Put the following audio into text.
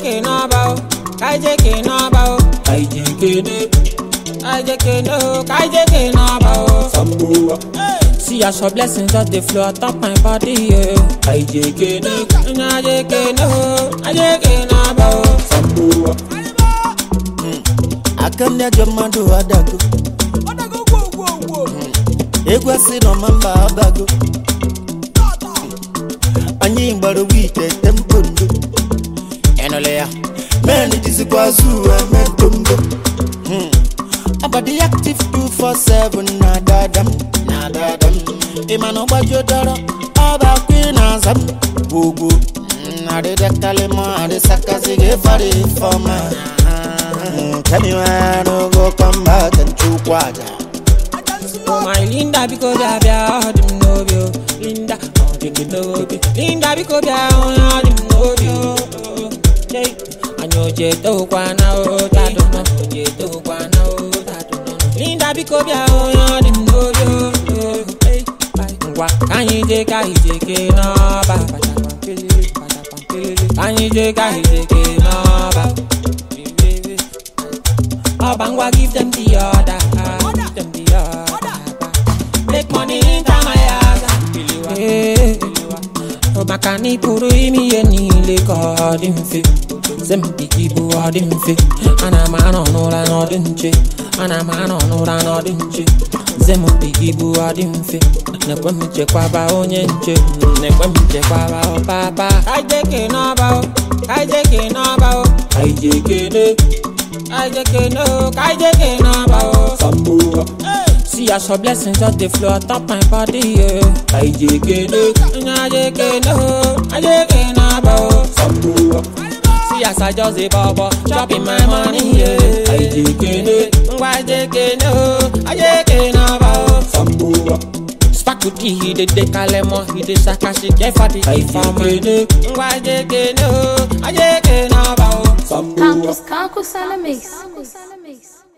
Kaijeke no bao, kaijeke no bao, kaijeke no bao. See as your blessings just they flow atop my body, yeah. Kaijeke no bao. I come there, your man do adago. Egwa si no mamba abago. Anyi mbaro wite tempondo. Enolea. Man it is kwazu metombo. Abadi active 247 nadadam. Imano bajo dara. Aba queen azam. Gogo. Ade dekalema ade sakazi ge fari fama. Tell me why I don't go come back and choke water. Oh my Linda, because I be out in Novio. Linda, oh take it over. Linda, because I out in Novio. I know you don't want to know that. You don't want to know that. Linda, because I out in Novio. Can you take no ba? Can you take no ba? Bangwa give them the order. Make money in Tamayasa. Makani puru imi yeni le kodin fi. Zempi kibu odin fi. Anamano nora nodinche. Anamano nora nodinche. Zempi kibu odin fi. Nekwemiche kwa ba onyenche. Nekwemiche kwa ba o papa. Kaijeke no bao. Kaijeke no bao. Kaijeke no bao. See as your blessings just they flow atop my body, yeah. Kaijeke no bao. See as I just a baba, chopping my money, yeah. Kaijeke no bao. Spakuti he de kalemo, he de sakashi kefati ifama. Kaijeke no bao. Campus Salamix.